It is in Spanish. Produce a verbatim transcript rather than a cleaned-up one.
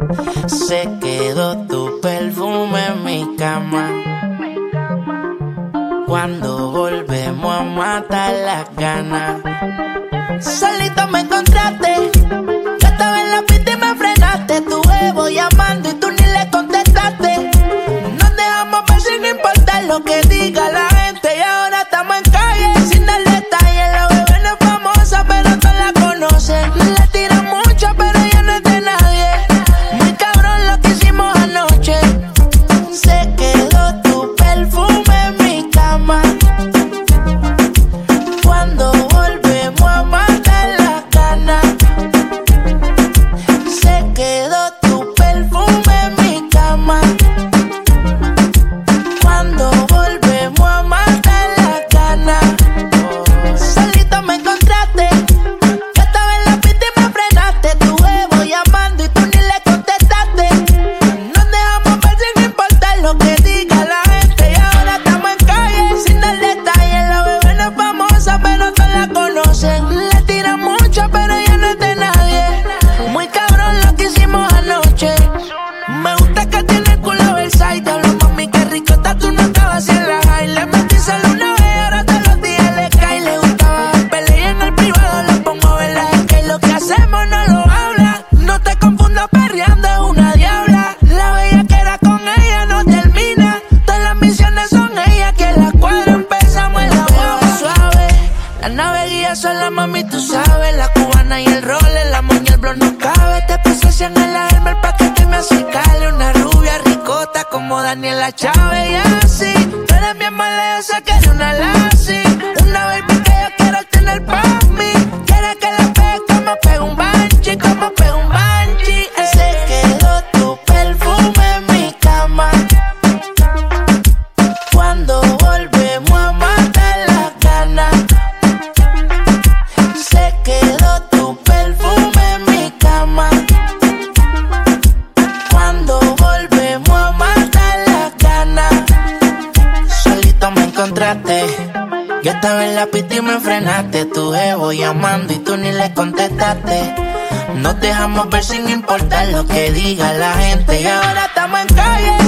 Se quedó tu perfume en mi cama. Cuando volvemos a matar las ganas. Solito me encontraste. Yo estaba en la pista y me frenaste. Tu huevo llamando y tú ni le contestaste. Nos dejamos ver sin importar lo que diga la gente. Y ahora estamos en calle sin dar detalles. La bebé no es famosa pero todos la conocen. Le tiran mucho pero ella no es de nadie. Muy cabrón lo que hicimos anoche. Se quedó tu perfume en mi cama. Cuando volvemos a matar las ganas. Se quedó tu perfume en mi cama. Cuando volvemos a matar las ganas. Solito me encontraste. Yo estaba en la pista y me frenaste. Tu huevo llamando y tú ni le contestaste. Nos dejamos ver sin importar lo que diga la gente. Y ahora estamos en calle sin dar detalles. La bebé no es famosa pero todos la conocen. Le tiran mucho pero ella no es de nadie. Muy cabrón lo que hicimos anoche. Me gusta que tiene el culo Versailles. Te hablo mami que rico está, tú no estabas en la high. Le metí solo una vez, ahora todos los días le cae. Le gustaba pelear y en el privado le pongo a verla. Es que lo que hacemos no lo habla. No te confundas perreando, es una diabla. La bella que era con ella no termina. Todas las misiones son ella que la cuadra. Empezamos en la boca suave. La nave guía sola mami tú sabes. La cubana y el roller, la moña, el blon no cabe. Te puse en el arma el paquete me acicale. Una rubia ricota como Daniela Chávez. Y así, tú eres mi maleosa que eres una lassie. Una baby que yo quiero tener pa' mí. Quiere que la pegue como pega un banshee. Como pega un banshee, eh. Se quedó tu perfume en mi cama. Cuando volvemos a matar las ganas. Se quedó tu perfume en mi cama. Cuando volvemos a matar las ganas. Solito me encontraste. Yo estaba en la pista y me frenaste. Tu jevo llamando y tú ni le contestaste. Nos dejamos ver sin importar lo que diga la gente. Y ahora estamos en calle